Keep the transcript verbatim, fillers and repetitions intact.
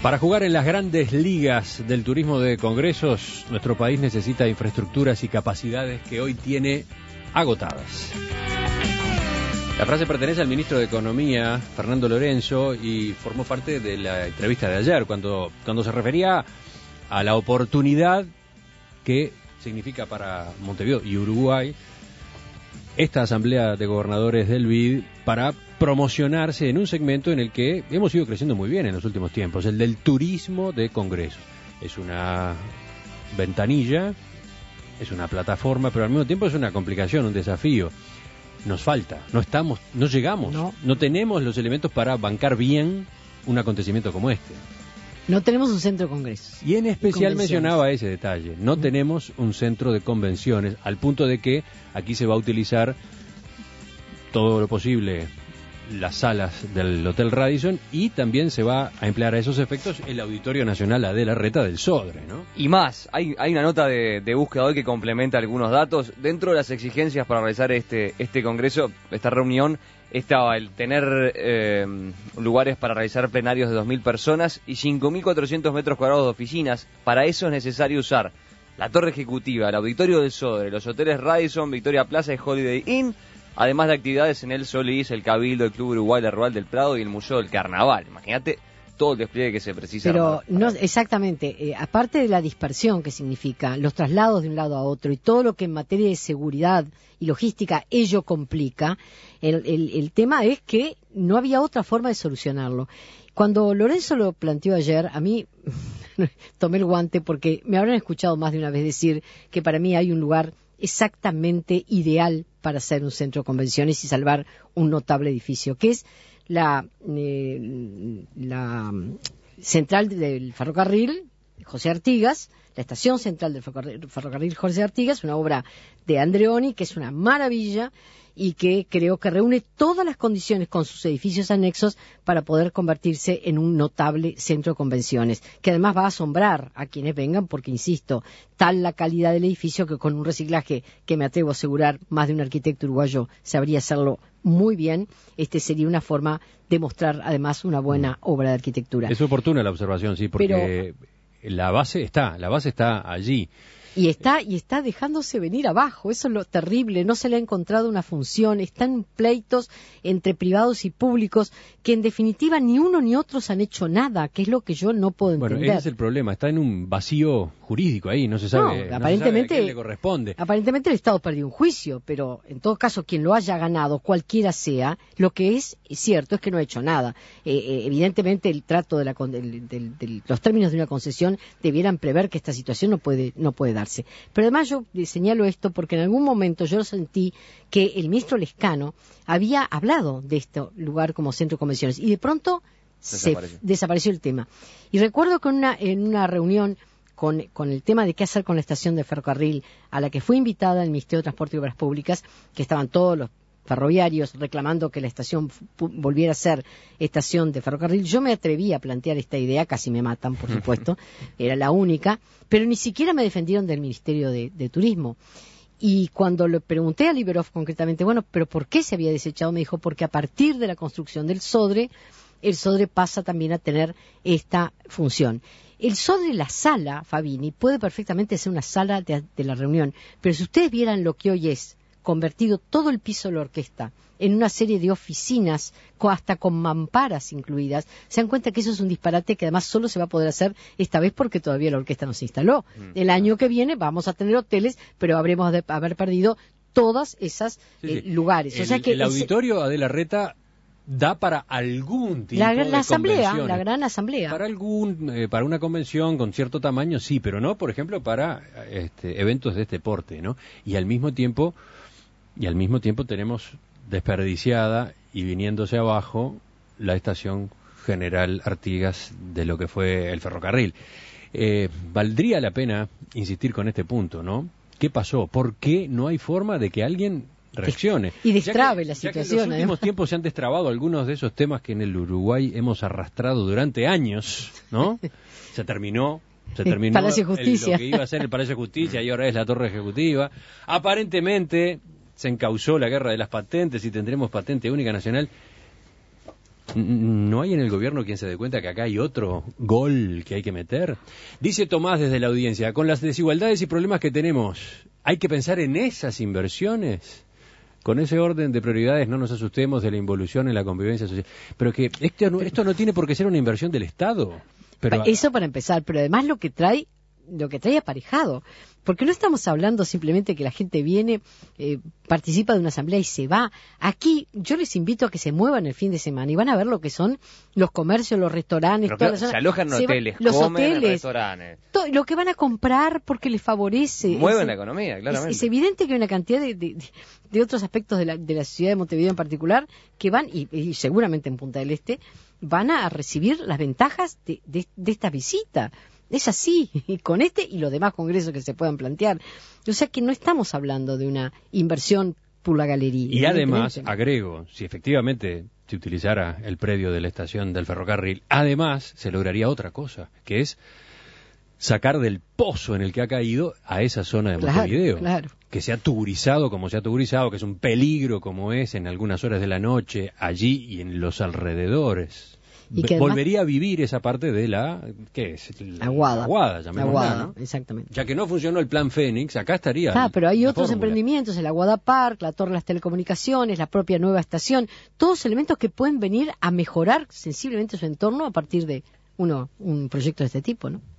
Para jugar en las grandes ligas del turismo de congresos, nuestro país necesita infraestructuras y capacidades que hoy tiene agotadas. La frase pertenece al ministro de Economía, Fernando Lorenzo, y formó parte de la entrevista de ayer, cuando, cuando se refería a la oportunidad que significa para Montevideo y Uruguay esta asamblea de gobernadores del B I D para promocionarse en un segmento en el que hemos ido creciendo muy bien en los últimos tiempos, el del turismo de congresos. Es una ventanilla, es una plataforma, pero al mismo tiempo es una complicación, un desafío. Nos falta, no estamos, no llegamos, no, no tenemos los elementos para bancar bien un acontecimiento como este. No tenemos un centro de congresos. Y en especial mencionaba ese detalle, no mm. tenemos un centro de convenciones, al punto de que aquí se va a utilizar todo lo posible las salas del Hotel Radisson y también se va a emplear a esos efectos el Auditorio Nacional Adela Reta del Sodre, ¿no? Y más, hay, hay una nota de, de búsqueda hoy que complementa algunos datos. Dentro de las exigencias para realizar este, este congreso, esta reunión, estaba el tener eh, lugares para realizar plenarios de dos mil personas y cinco mil cuatrocientos metros cuadrados de oficinas. Para eso es necesario usar la Torre Ejecutiva, el Auditorio del Sodre, los hoteles Radisson, Victoria Plaza y Holiday Inn, además de actividades en el Solís, el Cabildo, el Club Uruguay, la Rural del Prado y el Museo del Carnaval. Imagínate todo el despliegue que se precisa. Pero armar, no, exactamente, eh, aparte de la dispersión que significa los traslados de un lado a otro y todo lo que en materia de seguridad y logística ello complica, el, el, el tema es que no había otra forma de solucionarlo. Cuando Lorenzo lo planteó ayer, a mí tomé el guante porque me habrán escuchado más de una vez decir que para mí hay un lugar exactamente ideal para hacer un centro de convenciones y salvar un notable edificio, que es la, eh, la central del ferrocarril José Artigas, la estación central del ferrocarril, ferrocarril José Artigas, una obra de Andreoni que es una maravilla y que creo que reúne todas las condiciones con sus edificios anexos para poder convertirse en un notable centro de convenciones, que además va a asombrar a quienes vengan porque, insisto, tal la calidad del edificio que con un reciclaje que me atrevo a asegurar más de un arquitecto uruguayo sabría hacerlo muy bien, este sería una forma de mostrar además una buena obra de arquitectura. Es oportuna la observación, sí, porque Pero, la base está, la base está allí. Y está, y está dejándose venir abajo, eso es lo terrible, no se le ha encontrado una función, están pleitos entre privados y públicos que en definitiva ni uno ni otros han hecho nada, que es lo que yo no puedo entender. Bueno, ese es el problema, está en un vacío jurídico ahí, no se sabe, no, aparentemente, no se sabe a quién le corresponde. Aparentemente el Estado perdió un juicio, pero en todo caso quien lo haya ganado, cualquiera sea, lo que es cierto es que no ha hecho nada. Eh, eh, evidentemente el trato de, la, de, de, de los términos de una concesión debieran prever que esta situación no puede, no puede dar. Pero además yo señalo esto porque en algún momento yo sentí que el ministro Lescano había hablado de este lugar como centro de convenciones y de pronto desapareció, se, desapareció el tema. Y recuerdo que en una, en una reunión con, con el tema de qué hacer con la estación de ferrocarril a la que fue invitada el Ministerio de Transporte y Obras Públicas, que estaban todos los ferroviarios reclamando que la estación volviera a ser estación de ferrocarril, yo me atreví a plantear esta idea, casi me matan, por supuesto, era la única, pero ni siquiera me defendieron del Ministerio de, de Turismo. Y cuando le pregunté a Liberov concretamente, bueno, pero ¿por qué se había desechado? Me dijo, porque a partir de la construcción del Sodre, el Sodre pasa también a tener esta función. El Sodre, la sala, Fabini, puede perfectamente ser una sala de, de la reunión, pero si ustedes vieran lo que hoy es, convertido todo el piso de la orquesta en una serie de oficinas, hasta con mamparas incluidas, se dan cuenta que eso es un disparate que además solo se va a poder hacer esta vez porque todavía la orquesta no se instaló. El año que viene vamos a tener hoteles, pero habremos de haber perdido todas esas sí, eh, sí. lugares. El, o sea que el auditorio ese... Adela Reta da para algún tipo la, la de asamblea, la gran asamblea. Para algún, eh, para una convención con cierto tamaño, sí, pero no, por ejemplo, para este, eventos de este porte, ¿no? Y al mismo tiempo Y al mismo tiempo tenemos desperdiciada y viniéndose abajo la estación General Artigas de lo que fue el ferrocarril. Eh, valdría la pena insistir con este punto, ¿no? ¿Qué pasó? ¿Por qué no hay forma de que alguien reaccione? Y destrabe que, la situación. Ya que en los últimos tiempos se han destrabado algunos de esos temas que en el Uruguay hemos arrastrado durante años, ¿no? Se terminó... Se terminó Palacio de Justicia. El, lo que iba a ser el Palacio de Justicia y ahora es la Torre Ejecutiva. Aparentemente se encauzó la guerra de las patentes y tendremos patente única nacional. ¿No hay en el gobierno quien se dé cuenta que acá hay otro gol que hay que meter? Dice Tomás desde la audiencia, con las desigualdades y problemas que tenemos, ¿hay que pensar en esas inversiones? Con ese orden de prioridades no nos asustemos de la involución en la convivencia social. Pero que esto no, esto no tiene por qué ser una inversión del Estado. Pero... Eso para empezar, pero además lo que trae, lo que trae aparejado. Porque no estamos hablando simplemente que la gente viene, eh, participa de una asamblea y se va. Aquí yo les invito a que se muevan el fin de semana y van a ver lo que son los comercios, los restaurantes, Pero todas claro, las se alojan en se hoteles, va, los comen en hoteles, restaurantes. Todo, lo que van a comprar porque les favorece. Mueven es, la economía, claramente. Es, es evidente que hay una cantidad de, de, de otros aspectos de la, de la ciudad de Montevideo en particular que van, y, y seguramente en Punta del Este, van a recibir las ventajas de, de, de esta visita. Es así, y con este y los demás congresos que se puedan plantear. O sea que no estamos hablando de una inversión por la galería. Y además, agrego, si efectivamente se utilizara el predio de la estación del ferrocarril, además se lograría otra cosa, que es sacar del pozo en el que ha caído a esa zona de claro, Montevideo. Claro. Que se ha tugurizado como se ha tugurizado, que es un peligro como es en algunas horas de la noche, allí y en los alrededores. Y que volvería además, a vivir esa parte de la, ¿qué es? La Aguada. Aguada, llamémosla, Aguada, ¿no? Exactamente. Ya que no funcionó el plan Fénix, acá estaría. Ah, pero hay otros fórmula. emprendimientos, el Aguada Park, la Torre de las Telecomunicaciones, la propia nueva estación, todos elementos que pueden venir a mejorar sensiblemente su entorno a partir de uno un proyecto de este tipo, ¿no?